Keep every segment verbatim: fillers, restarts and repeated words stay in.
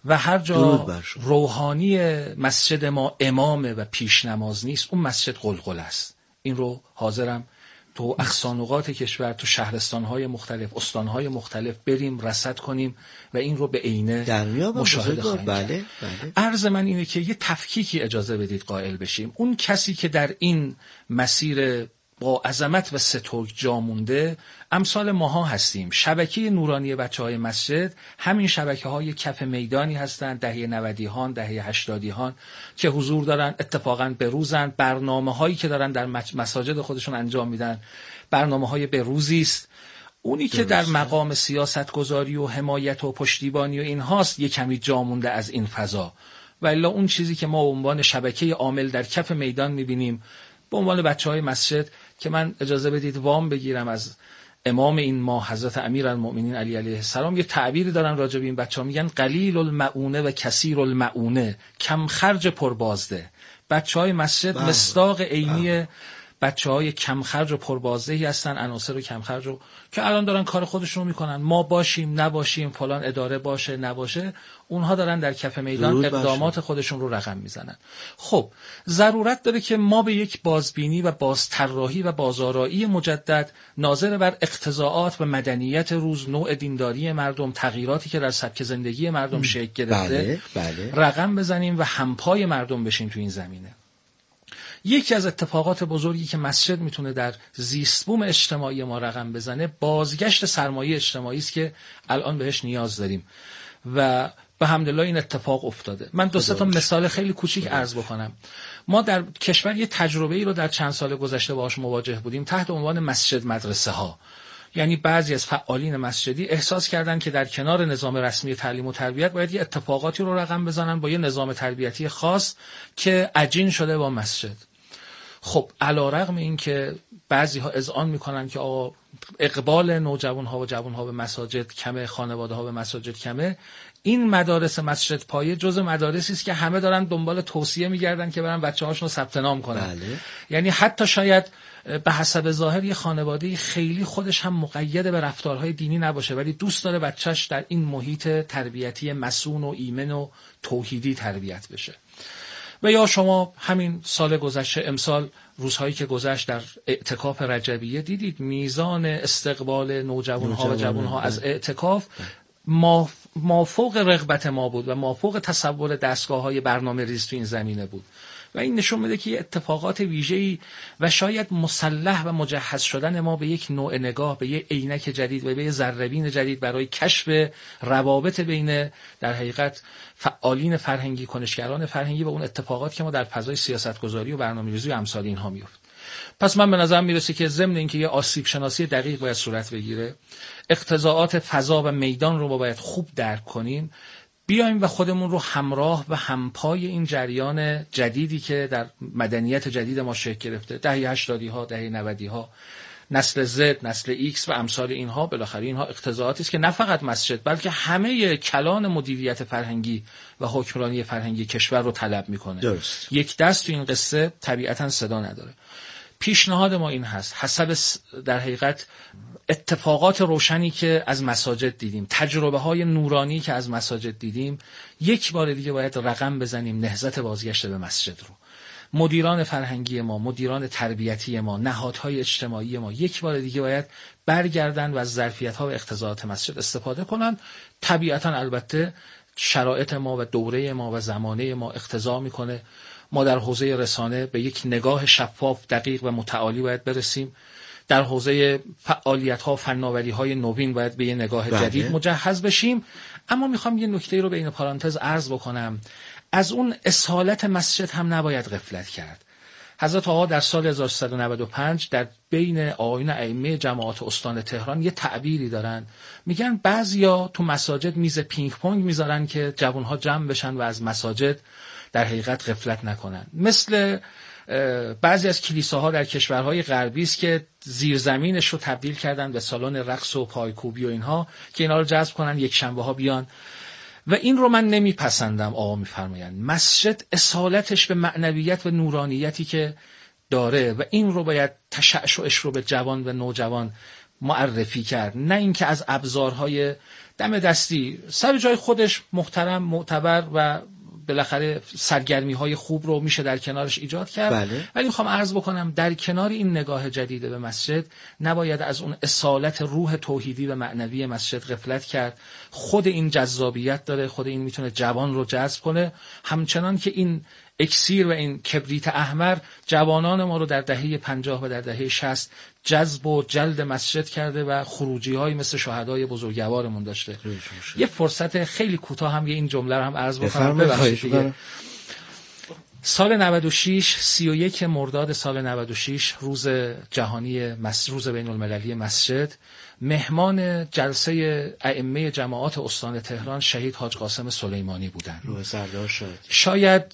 و هر جا روحانی مسجد ما امامه و پیش نماز نیست، اون مسجد قلقل است. این رو حاضرم تو اقصانقاط کشور، تو شهرستان‌های مختلف، استان‌های مختلف بریم رصد کنیم و این رو به عینه مشاهده خواهیم بله، کرد. بله. عرض من اینه که یه تفکیکی اجازه بدید قائل بشیم. اون کسی که در این مسیر با عظمت و سترگ جا مونده امثال ماها هستیم. شبکه نورانی بچه‌های مسجد همین شبکه‌های کف میدانی هستند، دهه نودی هان، دهه هشتادی هان که حضور دارن، اتفاقا بروزن. برنامه‌هایی که دارن در مساجد خودشون انجام میدن برنامه‌های بروزی است. اونی که در مقام سیاستگذاری و حمایت و پشتیبانی و اینهاست یک کمی جا مونده از این فضا، و الا اون چیزی که ما به عنوان شبکه عامل در کف میدان می‌بینیم به عنوان بچه‌های مسجد، که من اجازه بدید وام بگیرم از امام این ما حضرت امیرالمؤمنین علی علیه السلام، یه تعبیری دارن راجع به این بچه‌ها، میگن قلیل المعونه و کثیر المعونه، کم خرج پر بازده. بچه‌های مسجد مصداق عینی بچه‌های کم خرج و پر بازدهی هستن، عناصر کم خرج رو که الان دارن کار خودشون رو میکنن. ما باشیم نباشیم، فلان اداره باشه نباشه، اونها دارن در کف میدان اقدامات خودشون رو رقم میزنن. خب ضرورت داره که ما به یک بازبینی و بازطراحی و بازآرایی مجدد ناظر بر اقتضاعات و مدنیت روز، نوع دینداری مردم، تغییراتی که در سبک زندگی مردم شکل گرفته بله، بله. رقم بزنیم و همپای مردم بشیم تو این زمینه. یکی از اتفاقات بزرگی که مسجد میتونه در زیستبوم اجتماعی ما رقم بزنه بازگشت سرمایه اجتماعی است که الان بهش نیاز داریم و به حمدالله این اتفاق افتاده. من دو سه تا مثال خیلی کوچیک عرض بکنم. ما در کشور یه تجربه ای رو در چند سال گذشته باهاش مواجه بودیم تحت عنوان مسجد مدرسه ها. یعنی بعضی از فعالین مسجدی احساس کردن که در کنار نظام رسمی تعلیم و تربیت باید یه اتفاقاتی رو رقم بزنن با یه نظام تربیتی خاص که عجین شده با مسجد. خب علیرغم این که بعضی ها اذعان میکنن که آقا اقبال نوجوان ها و جوان ها به مساجد کمه، خانواده ها به مساجد کمه، این مدارس مسجد پایه جز مدارسی است که همه دارن دنبال توصیه میگردن که برن بچه‌هاشون رو ثبت نام کنن. بله. یعنی حتی شاید به حسب ظاهر یه خانواده خیلی خودش هم مقید به رفتارهای دینی نباشه ولی دوست داره بچه‌ش در این محیط تربیتی مسون و ایمن و توحیدی تربیت بشه. و یا شما همین سال گذشته، امسال روزهایی که گذشت در اعتکاف رجبیه دیدید میزان استقبال نوجوانها و جوانها از اعتکاف مافوق رغبت ما بود و مافوق تصور دستگاه‌های برنامه ریز تو این زمینه بود و این نشون میده که اتفاقات ویژه‌ای و شاید مسلح و مجهز شدن ما به یک نوع نگاه، به یک عینک جدید و به یک ذره‌بین جدید برای کشف روابط بین در حقیقت فعالین فرهنگی، کنشگران فرهنگی و اون اتفاقات که ما در فضای سیاستگذاری و برنامه‌ریزی و امثال اینها میفته. پس من به نظرم میرسه که ضمن اینکه یه آسیب شناسی دقیق باید صورت بگیره، اقتضاعات فضا و میدان رو باید خوب درک کنیم، بیایم و خودمون رو همراه و همپای این جریان جدیدی که در مدنیت جدید ما شکل گرفته، دهه هشتادی ها، دهه نودی ها، نسل زد، نسل ایکس و امثال اینها، بالاخره اینها اقتضاعاتی است که نه فقط مسجد بلکه همه کلان مدیریت فرهنگی و حکمرانی فرهنگی کشور رو طلب میکنه. درست. یک دست تو این قصه طبیعتا صدا نداره. پیشنهاد ما این هست، حسب در حقیقت اتفاقات روشنی که از مساجد دیدیم، تجربه های نورانی که از مساجد دیدیم، یک بار دیگه باید رقم بزنیم نهضت بازگشت به مسجد رو. مدیران فرهنگی ما، مدیران تربیتی ما، نهادهای اجتماعی ما یک بار دیگه باید برگردن و از ظرفیت‌ها و اقتضاعات مسجد استفاده کنن. طبیعتا البته شرایط ما و دوره ما و زمانه ما اقتضا میکنه ما در حوزه رسانه به یک نگاه شفاف، دقیق و متعالی باید برسیم. در حوزه فعالیت‌ها و فناوری‌های نوین باید به یه نگاه بله. جدید مجهز بشیم. اما میخوام یه نکته رو بین پرانتز عرض بکنم. از اون اصالت مسجد هم نباید غفلت کرد. حضرت آقا در سال هزار و سیصد و نود و پنج در بین آیین ائمه جماعات استان تهران یه تعبیری دارن، میگن بعضیا تو مساجد میز پینگ پونگ میذارن که جوانها جمع بشن و از مساجد در حقیقت غفلت نکنن. مثل بعضی از کلیساها در کشورهای غربی است که زیرزمینش رو تبدیل کردن به سالن رقص و پایکوبی و اینها که اینا رو جذب کنن یک شنبه ها بیان و این رو من نمیپسندم. آقا میفرمایند مسجد اصالتش به معنویت و نورانیتی که داره و این رو باید تشعشعش رو به جوان و نوجوان معرفی کرد، نه اینکه از ابزارهای دم دستی سر جای خودش محترم، معتبر و بالاخره سرگرمی های خوب رو میشه در کنارش ایجاد کرد. بله. ولی میخوام عرض بکنم در کنار این نگاه جدید به مسجد نباید از اون اصالت روح توحیدی و معنوی مسجد غفلت کرد. خود این جذابیت داره، خود این میتونه جوان رو جذب کنه، همچنان که این اکسیر و این کبریت احمر جوانان ما رو در دهه پنجاه و در دهه شصت جذب و جلد مسجد کرده و خروجی های مثل شهدای بزرگوارمون داشته. یه فرصت خیلی کوتاه هم یه این جمله رو هم عرض بکنم. ببخشید. سال نود و شش سی و یک مرداد سال نود و شش روز جهانی مسجد، روز بین المللی مسجد، مهمان جلسه ائمه جماعات استان تهران شهید حاج قاسم سلیمانی بودند. روح سردار شد. شاید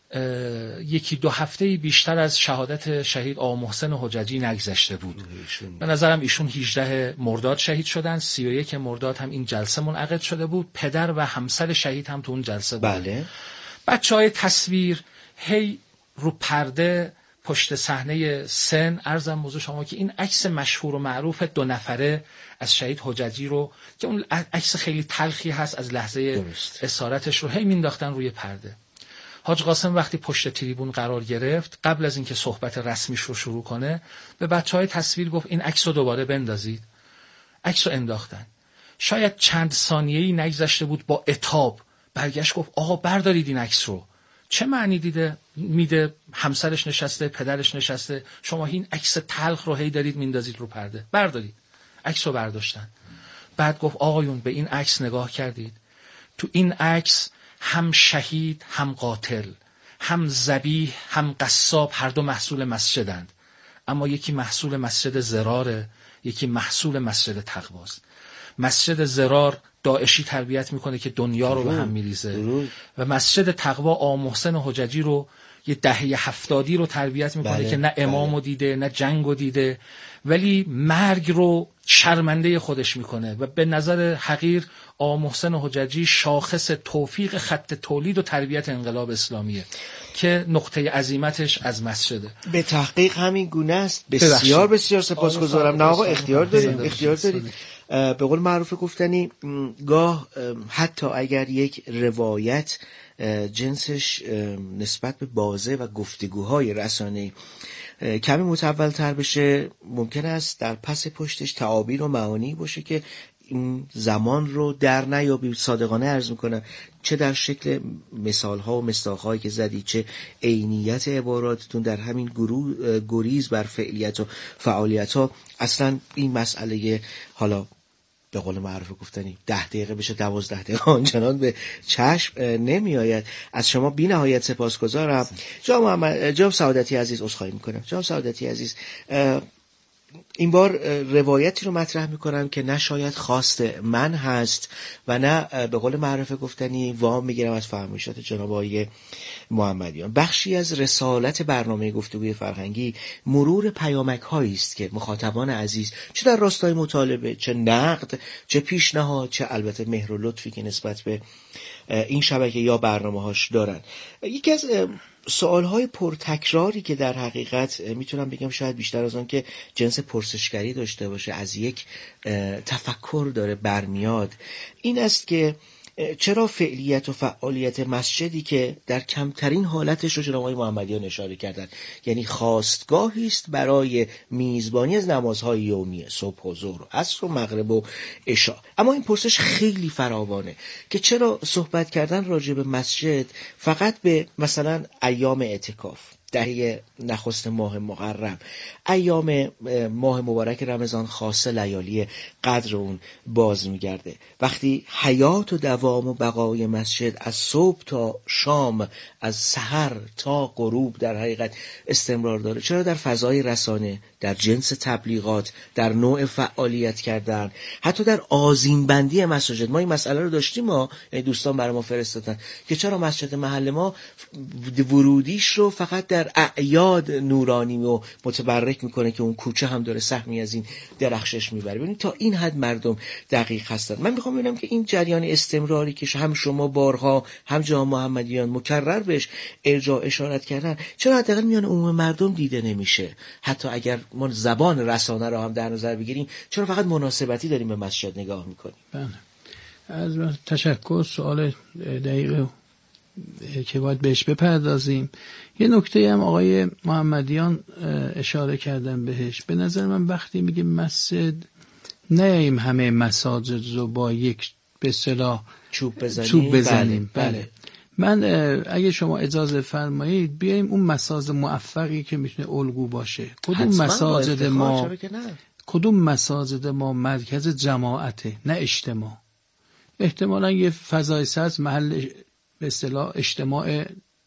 یکی دو هفته بیشتر از شهادت شهید آقا محسن حججی نگذشته بود. به نظرم ایشون هجدهم مرداد شهید شدن، سی و یک مرداد هم این جلسه منعقد شده بود. پدر و همسر شهید هم تو اون جلسه بودن. بله. بچهای تصویر هی رو پرده پشت صحنه سن عرضم موضوع شما که این عکس مشهور و معروف دو نفره از شهید حججی رو که اون عکس خیلی تلخی هست از لحظه درست. اسارتش رو هی مینداختن روی پرده. حاج قاسم وقتی پشت تریبون قرار گرفت، قبل از اینکه صحبت رسمیش رو شروع کنه، به بچهای تصویر گفت این عکس رو دوباره بندازید. عکس رو انداختن. شاید چند ثانیه‌ای نگذشته بود با عتاب برگشت گفت آقا بردارید این عکس رو. چه معنی دیده میده همسرش نشسته، پدرش نشسته، شما این عکس تلخ رو هی دارید میندازید رو پرده. بردارید. عکس رو برداشتن. بعد گفت آقایون به این عکس نگاه کردید؟ تو این عکس هم شهید هم قاتل، هم ذبیح هم قصاب، هر دو محصول مسجدند. اما یکی محصول مسجد ضراره، یکی محصول مسجد تقواست. مسجد ضرار داعشی تربیت میکنه که دنیا رو به هم میریزه و مسجد تقوا آقا محسن حججی رو یه دهه هفتادی رو تربیت میکنه بله، که نه امامو دیده نه جنگو دیده، ولی مرگ رو شرمنده خودش میکنه و به نظر حقیر آقا محسن حججی شاخص توفیق خط تولید و تربیت انقلاب اسلامیه که نقطه عظیمتش از مسجده. به تحقیق همین گونه است. بسیار بسیار سپاسگزارم. نه آقا اختیار داریم، اختیار داریم. به قول معروف گفتنی گاه حتی اگر یک روایت جنسش نسبت به بازه و گفتگوهای رسانه‌ای کمی متول‌تر بشه، ممکن است در پس پشتش تعابیر و معانی باشه که این زمان رو در نیابی. صادقانه عرض میکنم چه در شکل مثالها و مصداق‌هایی که زدی، چه عینیت عباراتتون در همین گروه گریز بر فعلیت و فعالیت ها، اصلا این مسئله حالا به قول معروف گفتنی ده دقیقه بشه دوازده دقیقه آنچنان به چشم نمی آید. از شما بی نهایت سپاسگزارم. جناب محمد جناب سعادتی عزیز، عذرخواهی میکنم جناب سعادتی عزیز، این بار روایتی رو مطرح میکنم که نه شاید خواست من هست و نه به قول معروف گفتنی وام میگیرم از فرمایشات جناب آقای محمدیان. بخشی از رسالت برنامه گفتگوی فرهنگی مرور پیامک هایی است که مخاطبان عزیز چه در راستای مطالبه، چه نقد، چه پیشنهاد، چه البته مهر و لطفی که نسبت به این شبکه یا برنامه هاش دارن. یکی از سوالهای پرتکراری که در حقیقت میتونم بگم شاید بیشتر از آن که جنس پرسشگری داشته باشه از یک تفکر داره برمیاد، این است که چرا فعلیت و فعالیت مسجدی که در کمترین حالتش رو جناب آقای محمدیان اشاره کردن، یعنی خواستگاهی است برای میزبانی از نمازهای یومیه صبح و ظهر و عصر و مغرب و عشاء، اما این پرسش خیلی فراوانه که چرا صحبت کردن راجع به مسجد فقط به مثلا ایام اعتکاف، دهه نخست ماه محرم، ایام ماه مبارک رمضان خاصه لیالی قدر اون باز میگرده، وقتی حیات و دوام و بقای مسجد از صبح تا شام، از سحر تا غروب در حقیقت استمرار داره، چرا در فضای رسانه، در جنس تبلیغات، در نوع فعالیت کردن، حتی در آذین بندی مساجد. ما این مسئله رو داشتیم، ما دوستان برای ما فرستادن که چرا مسجد محل ما ورودیش رو فقط در اعیاد نورانی و متبرک میکنه که اون کوچه هم داره سهمی از این درخشش میبره. ببینید تا این حد مردم دقیق هستن. من میخوام ببینم که این جریان استمراری که هم شما بارها هم جناب محمدیان مکرر بهش ارجاع اشارت کردن، چرا حداقل میان عموم مردم دیده نمیشه؟ حتی اگر ما زبان رسانه رو هم در نظر بگیریم، چرا فقط مناسبتی داریم به مسجد نگاه میکنیم؟ بله. از تشکر. سوال دقیقه که باید بهش بپردازیم. یه نکته هم آقای محمدیان اشاره کردن بهش. به نظر من وقتی میگه مسجد، نه همه مساجد رو با یک به اصطلاح چوب بزنیم, چوب بزنیم. بله, بله. من اگه شما اجازه فرمایید بیایم اون مساجد موفقی که میتونه الگو باشه. کدوم مساجد ما کدوم مساجد ما مرکز جماعته نه اجتماع. احتمالاً یه فضای ساز محل به اصطلاح اجتماع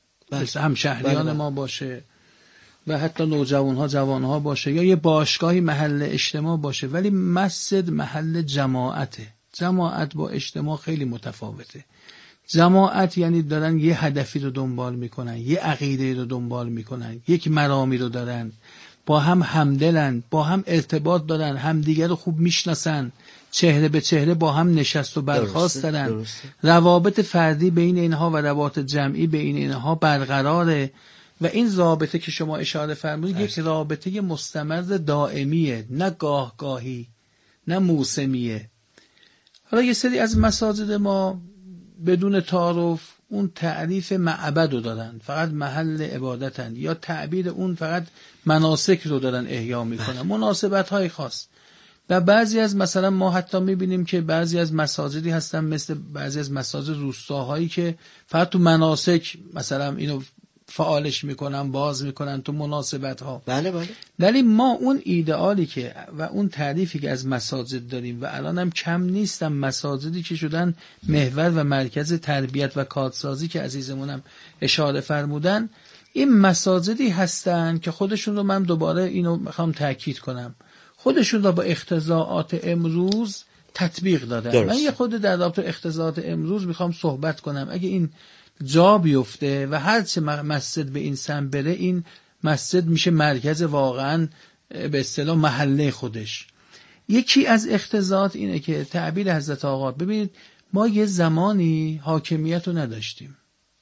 همشهریان بله. ما باشه و حتی نوجوانها جوانها باشه، یا یه باشگاهی محل اجتماع باشه، ولی مسجد محل جماعته. جماعت با اجتماع خیلی متفاوته. جماعت یعنی دارن یه هدفی رو دنبال میکنن، یه عقیده رو دنبال میکنن، یک مرامی رو دارن، با هم همدلن، با هم ارتباط دارن، همدیگر رو خوب میشناسن، چهره به چهره با هم نشست و برخاست دارن. روابط فردی بین اینها و روابط جمعی بین اینها برقراره و این رابطه که شما اشاره فرمودید یک رابطه مستمر دائمیه، نه گاه گاهی، نه موسمیه. حالا یه سری از مساجد ما بدون تعارف اون تعریف معبد رو دارن، فقط محل عبادتن، یا تعبیر اون فقط مناسک رو دارن احیا میکنن، مناسبت های خاص. و بعضی از مثلا ما حتی میبینیم که بعضی از مساجدی هستن مثل بعضی از مساجد روستاهایی که فقط تو مناسک مثلا اینو فعالش میکنن، باز میکنن تو مناسبت ها. بله بله. ولی ما اون ایدئالی که و اون تعریفی که از مساجد داریم و الان هم کم نیستن مساجدی که شدن محور و مرکز تربیت و کادسازی که عزیزمونم اشاره فرمودن، این مساجدی هستن که خودشون رو، من دوباره اینو میخوام تاکید کنم، خودشون رو با اقتضاعات امروز تطبیق دادن. درست. من یه خود در رابطه اقتضاعات امروز میخوام صحبت کنم. اگه این جا بیفته و هر چه مسجد به این سم بره، این مسجد میشه مرکز واقعا به اصطلاح محله خودش. یکی از اقتضاعات اینه که تعبیر حضرت آقا، ببینید ما یه زمانی حاکمیت رو نداشتیم،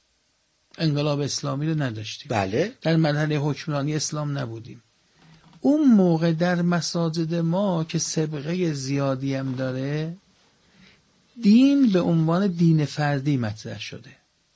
انقلاب اسلامی رو نداشتیم، بله، در مرحله حکمرانی اسلام نبودیم. اون موقع در مساجد ما که سابقه زیادی هم داره، دین به عنوان دین فردی مطرح شده.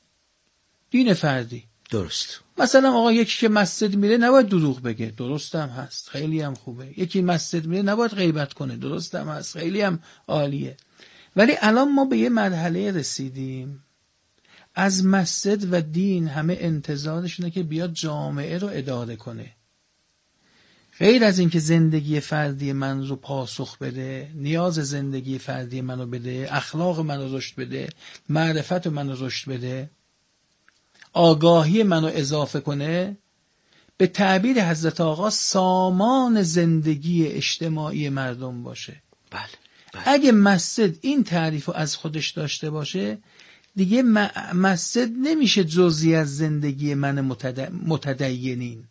دین فردی. درست. مثلا آقا یکی که مسجد میره نباید دروغ بگه، درست هم هست، خیلی هم خوبه. یکی مسجد میره نباید غیبت کنه، درست هم هست، خیلی هم عالیه. ولی الان ما به یه مرحله رسیدیم از مسجد و دین همه انتظارشونه که بیاد جامعه رو اداره کنه، غیر از این که زندگی فردی من رو پاسخ بده، نیاز زندگی فردی من رو بده، اخلاق من رو رشد بده، معرفت من رو رشد بده، آگاهی من رو اضافه کنه. به تعبیر حضرت آقا سامان زندگی اجتماعی مردم باشه. بله, بله. اگه مسجد این تعریف رو از خودش داشته باشه، دیگه مسجد نمیشه جزئی از زندگی من متد... متدینین.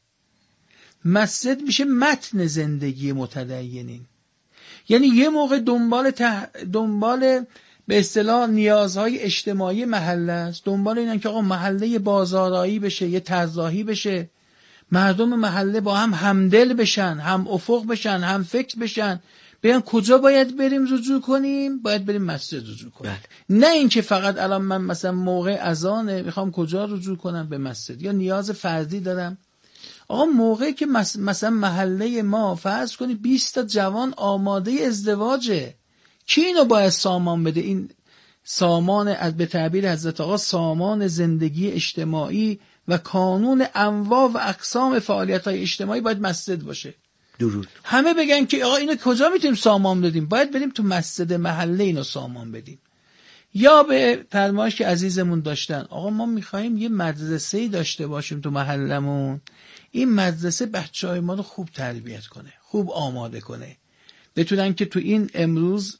مسجد میشه متن زندگی متدینین. یعنی یه موقع دنبال تح... دنبال به اصطلاح نیازهای اجتماعی محله است، دنبال اینن که آقا محله بازارایی بشه، یه طراحی بشه، مردم محله با هم همدل بشن، هم افق بشن، هم فکر بشن، بیان کجا باید بریم رجوع کنیم؟ باید بریم مسجد رجوع کنیم. بله. نه اینکه فقط الان من مثلا موقع اذانه میخوام کجا رجوع کنم؟ به مسجد. یا نیاز فردی دارم. آقا موقعی که مثلا محله ما فرض کنی بیست تا جوان آماده ازدواجه، کی اینو باید سامان بده؟ این سامان به تعبیر حضرت آقا سامان زندگی اجتماعی و کانون انواع و اقسام فعالیت‌های اجتماعی باید مسجد باشه. درود. همه بگن که آقا اینو کجا میتونیم سامان بدیم؟ باید بریم تو مسجد محله اینو سامان بدیم. یا به فرمایش که عزیزمون داشتن، آقا ما میخوایم یه مدرسه‌ای داشته باشیم تو محلمون، این مدرسه بچه‌های ما رو خوب تربیت کنه، خوب آماده کنه، بتونن که تو این امروز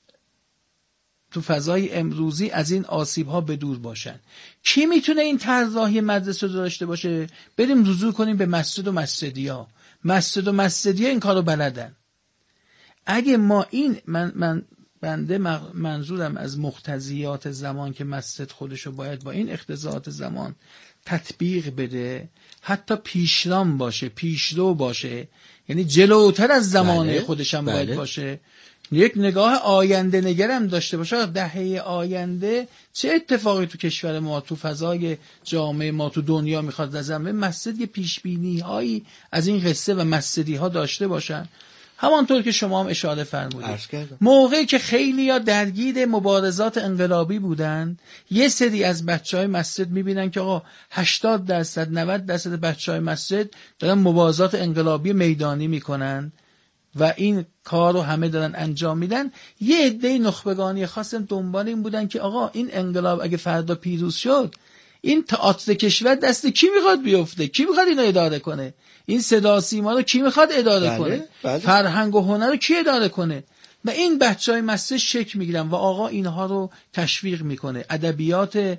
تو فضای امروزی از این آسیب‌ها به دور باشن. کی میتونه این طراحی مدرسه رو داشته باشه؟ بریم رجوع کنیم به مسجد و مسجدیا. مسجد و مسجدیا این کارو بلدن. اگه ما این من من بنده منظورم از مقتضیات زمان که مسجد خودشو باید با این اقتضاعات زمان تطبیق بده، حتی پیشرام باشه، پیشرو باشه، یعنی جلوتر از زمان بله، خودش هم باید بله. باشه. یک نگاه آینده نگرم داشته باشه. دهه آینده چه اتفاقی تو کشور ما، تو فضای جامعه ما، تو دنیا میخواد در زمینه مسجد یه پیشبینی هایی از این قصه و مسجدی ها داشته باشن. همانطور که شما هم اشاره فرمودید، موقعی که خیلی ها درگیر مبارزات انقلابی بودن، یه سری از بچهای مسجد میبینن که آقا هشتاد درصد نود درصد بچهای مسجد دارن مبارزات انقلابی میدانی میکنن و این کار رو همه دارن انجام میدن. یه عده نخبگانی خاصم دنبال این بودن که آقا این انقلاب اگه فردا پیروز شد، این تئاتر کشور دست کی میخواد بیفته؟ کی میخواد اینو اداره کنه؟ این صدا سیما رو کی میخواد اداره بله، کنه؟ بله. فرهنگ و هنر رو کی اداره کنه؟ و این بچهای مسجد شک میگیرن و آقا اینها رو تشویق میکنه. ادبیات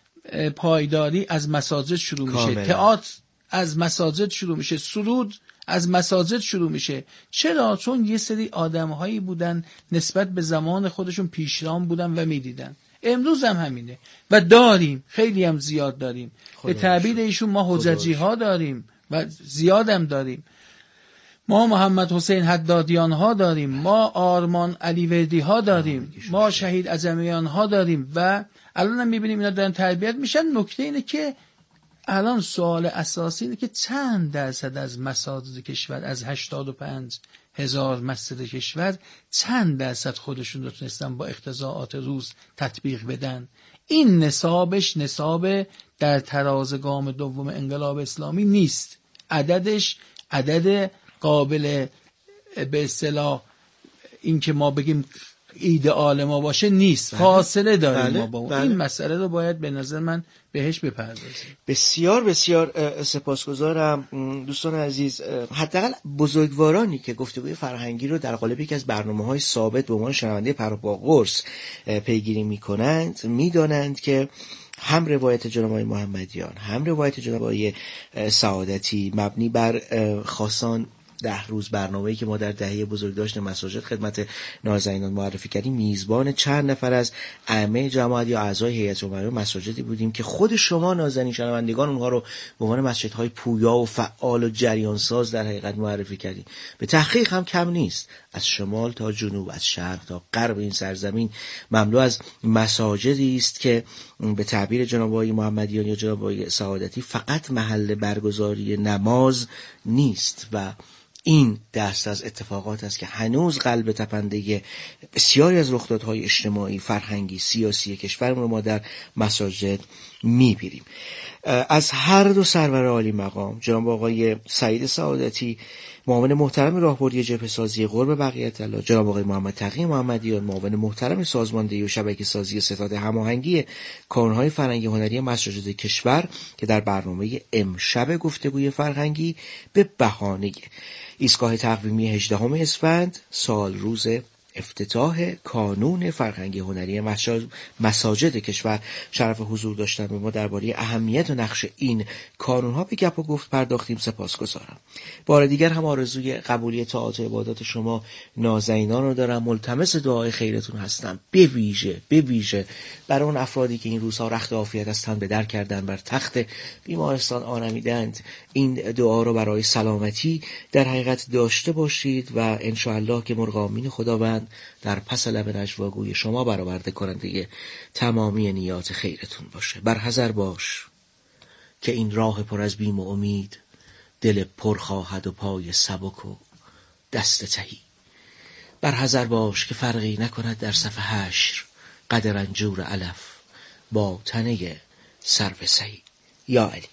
پایداری از مساجد شروع میشه، تئاتر از مساجد شروع میشه، سرود از مساجد شروع میشه. چرا؟ چون یه سری آدمهایی بودن نسبت به زمان خودشون پیشرام بودن و میدیدن. امروز هم همینه و داریم، خیلی هم زیاد داریم. به تعبیر ایشون ما حججی ها داریم و زیادم داریم. ما محمد حسین حدادیان ها داریم، ما آرمان علیوردی ها داریم، ما شهید اعظمیان ها داریم و الان هم میبینیم اینا دارن تربیت میشن. نکته اینه که الان سوال اساسی اینه که چند درصد از مساجد کشور، از هشتاد و پنج هزار مسجد کشور، چند درصد خودشون رو تونستن با اقتضاعات روز تطبیق بدن؟ این نصابش نصاب در تراز گام دوم انقلاب اسلامی نیست. عددش عدد قابل به اصطلاح این که ما بگیم ایدئال ما باشه نیست. بله. فاصله داریم بله. ما با اون. بله. این مسئله رو باید به نظر من بهش بپردازیم. بسیار بسیار سپاسگزارم دوستان عزیز. حداقل بزرگوارانی که گفتگوی فرهنگی رو در قالب یکی از برنامه‌های ثابت به عنوان شنونده پروپا قرص پیگیری می‌کنند می‌دانند که هم روایت جناب آقای محمدیان هم روایت جناب آقای سعادتی مبنی بر خاصان ده روز برنامه‌ای که ما در دهه بزرگداشت مساجد خدمت نازنینان معرفی کردیم، میزبان چند نفر از ائمه جماعت یا اعضای هیئت امنای مساجدی بودیم که خود شما نازنین شنوندگان اونها رو به عنوان مسجدهای پویا و فعال و جریان ساز در حقیقت معرفی کردیم. به تحقیق هم کم نیست، از شمال تا جنوب، از شرق تا غرب این سرزمین مملو از مساجدی است که به تعبیر جناب آقای محمدیان یا جناب آقای سعادتی فقط محل برگزاری نماز نیست و این دست از اتفاقات است که هنوز قلب تپنده بسیاری از رخدادهای اجتماعی، فرهنگی، سیاسی کشورمون رو ما در مساجد می‌بینیم. از هر دو سرور عالی مقام، جناب آقای سعید سعادتی معاون محترم راهبردی جبهه سازی قرب بقیت الله، جناب آقای محمد تقی محمدیان معاون محترم سازماندهی و شبکه سازی ستاد هماهنگی کارهای فرهنگی هنری مساجد کشور که در برنامه امشب گفتگوی فرهنگی به بهانه ایستگاه تقویمی هجدهم اسفند سال روز افتتاح کانون فرهنگی هنری مساجد کشور شرف حضور داشتن و ما درباره اهمیت و نقش این کانون ها به گپ و گفت پرداختیم. سپاسگزارم. بار دیگر هم آرزوی قبولی طاعات و عبادات شما نازنینان رو دارم. ملتمس دعای خیرتون هستم، به ویژه به ویژه برای اون افرادی که این روزها رخت عافیت از تن به در کردن، بر تخت بیمارستان آرمیدند. این دعا رو برای سلامتی در حقیقت داشته باشید و انشاءالله که مرغامین خداوند در پس لب نجواگوی شما برآورده کننده تمامی نیات خیرتون باشه. برحذر باش که این راه پر از بیم و امید دل پر خواهد و پای سبک و دست تهی. برحذر باش که فرقی نکند در صف حشر قد رنجور علف با تنه سرو سهی. یا علی.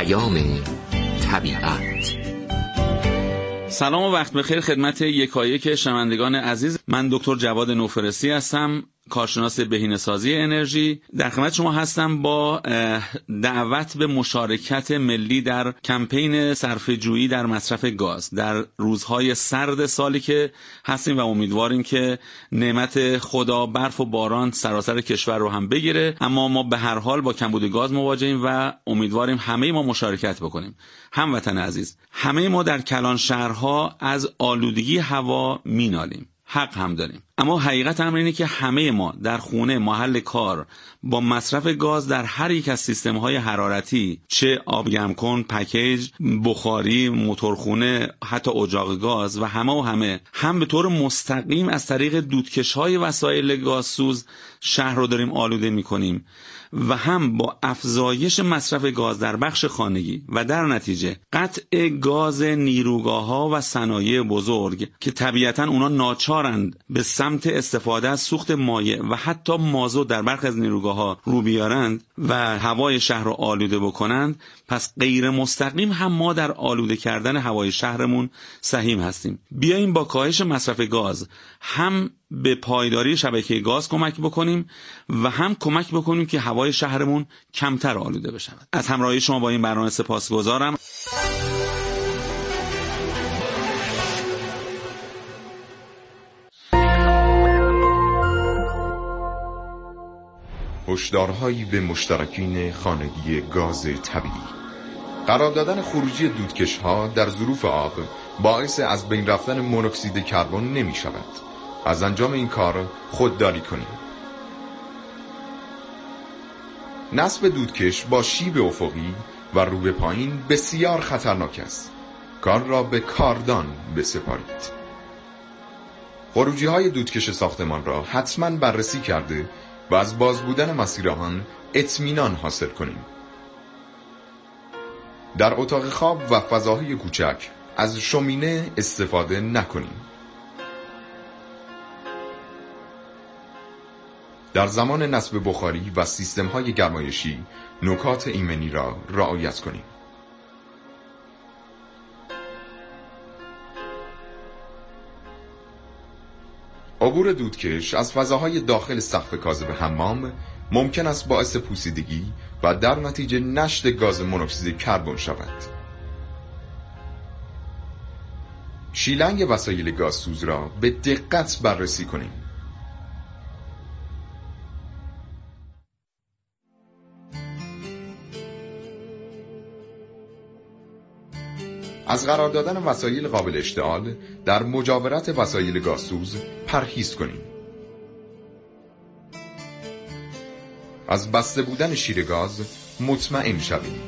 پیام طبیعت. سلام و وقت بخیر خدمت یکایک شنوندگان عزیز. من دکتر جواد نوفرسی هستم، کارشناس بهینه‌سازی انرژی. در خدمت شما هستم با دعوت به مشارکت ملی در کمپین صرفه‌جویی در مصرف گاز در روزهای سرد سالی که هستیم و امیدواریم که نعمت خدا برف و باران سراسر کشور رو هم بگیره، اما ما به هر حال با کمبود گاز مواجهیم و امیدواریم همه ما مشارکت بکنیم. هموطن عزیز، همه ما در کلان شهرها از آلودگی هوا مینالیم، حق هم داریم، اما حقیقت امر اینه که همه ما در خونه، محل کار با مصرف گاز در هر یک از سیستم‌های حرارتی، چه آبگرمکن، پکیج، بخاری، موتورخونه، حتی اجاق گاز و همه و همه هم به طور مستقیم از طریق دودکش‌های وسایل گازسوز شهر رو داریم آلوده می‌کنیم و هم با افزایش مصرف گاز در بخش خانگی و در نتیجه قطع گاز نیروگاه‌ها و صنایع بزرگ که طبیعتاً اونا ناچارند به سمت استفاده از سوخت مایع و حتی مازوت در برخی از نیروگاه‌ها رو بیارند و هوای شهر رو آلوده بکنند، پس غیر مستقیم هم ما در آلوده کردن هوای شهرمون سهیم هستیم. بیاییم با کاهش مصرف گاز هم به پایداری شبکه گاز کمک بکنیم و هم کمک بکنیم که هوای شهرمون کمتر آلوده بشه. از همراهی شما با این برنامه سپاسگزارم. هشدارهایی به مشترکین خانگی گاز طبیعی. قرار دادن خروجی دودکش‌ها در ظروف آب باعث از بین رفتن مونوکسید کربن نمی شود. از انجام این کار خودداری کنیم. نصب دودکش با شیب افقی و رو به پایین بسیار خطرناک است. کار را به کاردان بسپارید. خروجی های دودکش ساختمان را حتما بررسی کرده و از باز بودن مسیر آن اطمینان حاصل کنیم. در اتاق خواب و فضاهای کوچک از شومینه استفاده نکنیم. در زمان نصب بخاری و سیستم‌های گرمایشی نکات ایمنی را رعایت کنیم. عبور دودکش از فضاهای داخل سقف کاذب حمام ممکن است باعث پوسیدگی و در نتیجه نشت گاز مونوکسید کربن شود. شیلنگ وسایل گازسوز را به دقت بررسی کنیم. از قرار دادن وسایل قابل اشتعال در مجاورت وسایل گازسوز پرهیز کنیم. از بسته بودن شیر گاز مطمئن شویم.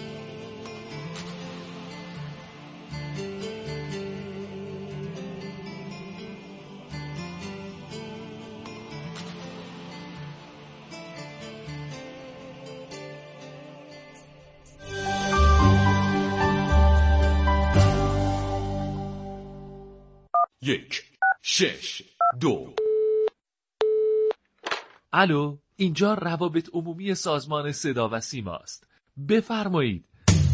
یک شش دو. الو، اینجا روابط عمومی سازمان صدا و سیما است. بفرمایید.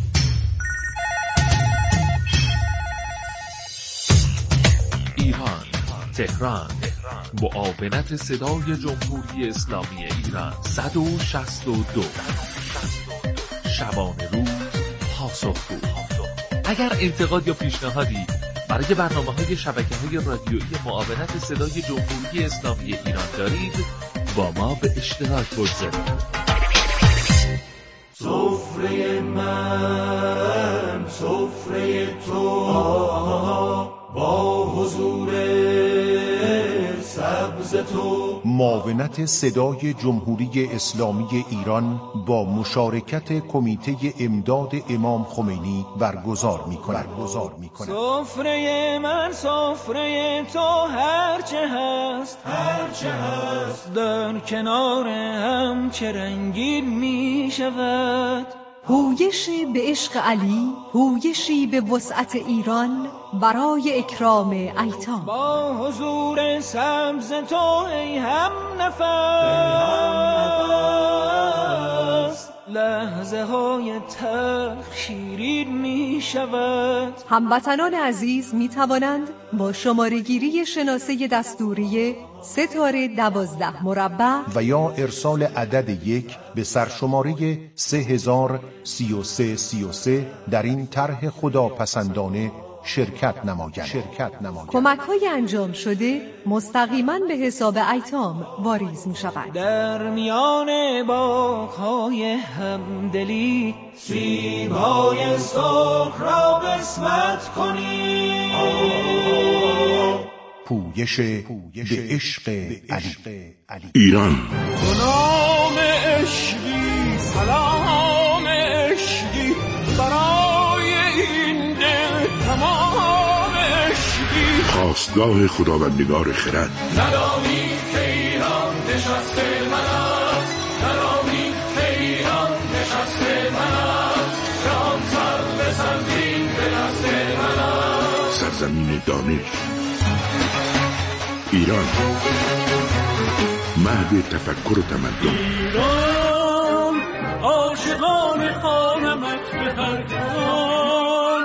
ایران، تهران، معاونت صدای جمهوری اسلامی ایران صد و شصت و دو. شبانه روز پاسخگو. اگر انتقاد یا پیشنهادی برای برنامه‌های شبکه‌های رادیویی معاونت صدای جمهوری اسلامی ایران دارید، با ما به اشتراک بگذارید. سفره من، سفره تو، با حضور سبز تو. معاونت صدای جمهوری اسلامی ایران با مشارکت کمیته امداد امام خمینی برگزار می‌کند. سفره من، سفره تو، هرچه هست، هرچه هست، در کنار هم چه رنگین می‌شود. پویشی به عشق علی، پویشی به وسعت ایران برای اکرام ایتام. با حضور سبز تو ای هم نفس، لحظه های تلخ شیرین می شود. هموطنان عزیز می توانند با شماره گیری شناسه دستوری ستاره دوازده مربع و یا ارسال عدد یک به سرشماره سه هزار سی و سه سی و سه در این طرح خداپسندانه شرکت نمایند. شرکت نمایند. کمک‌های انجام شده مستقیما به حساب ایتام واریز می‌شود. در میان باغ‌های همدلی سیب‌های سرخ را قسمت کنیم. پویش به عشق علی. ایران سلام عشقی، سلام عشقی برای این دل تمام عشقی. خواستگاه خداوندگار خرد. ندانی که ایران نشسته من است، ندانی که ایران نشسته من است، جهان سر به سرزین به دست من است. سرزمین دانش ایران، مهد تفکر و تمدن. ایران عاشقان خانمت به هر کان،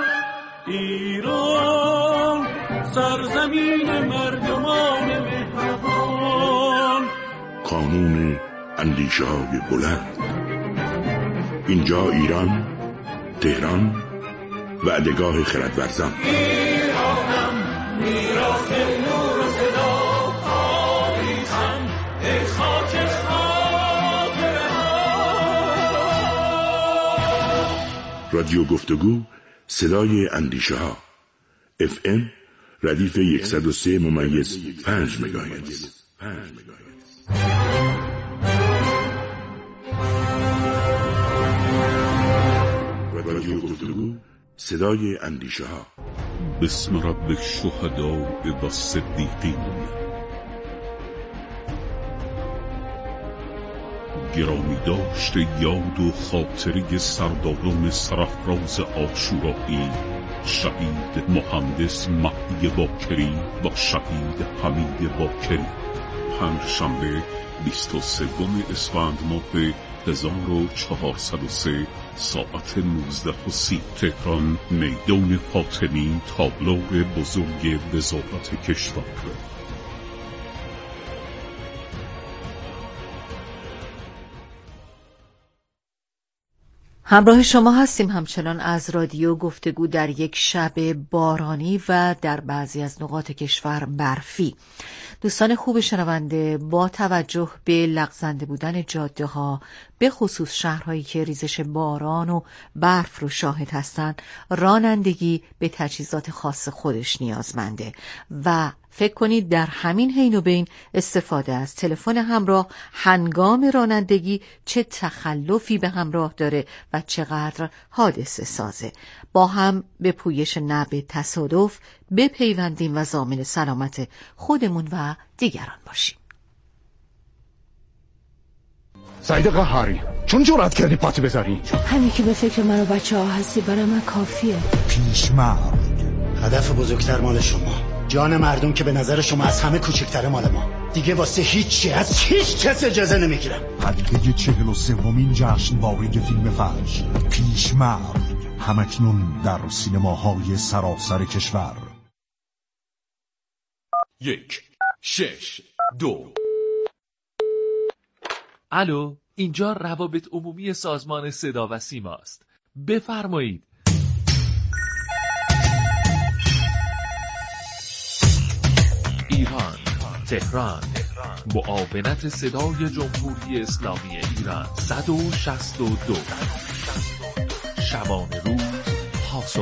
ایران سرزمین مردمان مهربان. کانون اندیشه های بلند. اینجا ایران، تهران، وعدگاه خردورزان. ایرانم میراث نور و صدا، آویزم ای خاک خاطره ها. رادیو گفتگو، صدای اندیشه ها. اف ام ردیف صد و سه ممیز پنج مگاهرتز. رادیو گفتگو، صدای اندیشه ها. بسم رب الشهداء و الصدیقین. گرامی داشت یاد و خاطره سرداران سرافراز عاشورایی، شهید مهندس مهدی باکری و شهید حمید باکری. پنجشنبه بیست و سوم اسفند ماه هزار و چهارصد و سه ساعت نوزده و سی تهران، میدان فاطمی، تابلو بزرگ وزارت کشور. همراه شما هستیم همچنان از رادیو گفتگو در یک شب بارانی و در بعضی از نقاط کشور برفی. دوستان خوب شنونده، با توجه به لغزنده بودن جاده ها، به خصوص شهرهایی که ریزش باران و برف رو شاهد هستند، رانندگی به تجهیزات خاص خودش نیازمنده و فکر کنید در همین حین و بین استفاده از تلفن همراه هنگام رانندگی چه تخلفی به همراه داره و چقدر حادثه سازه. با هم به پویش نه به تصادف بپیوندیم و ضامن سلامت خودمون و دیگران باشیم. سعید قهاری، چون جرأت کردی پاتی بذاری؟ همین که به فکر من و بچه ها هستی برای من کافیه. پیشمرد، هدف بزرگتر مال شما، جان مردم که به نظر شما از همه کوچکتره مال ما. دیگه واسه هیچی از هیچ کس اجازه نمیگیرم. حدیقه چهل و سومین جشنواره فیلم فجر، پیشمرد، همکنون در سینماهای سراسر کشور. یک شش دو. الو، اینجا روابط عمومی سازمان صدا و سیما است. بفرمایید. ایران، تهران، معاونت صدای جمهوری اسلامی ایران صد و شصت و دو. شبانه روز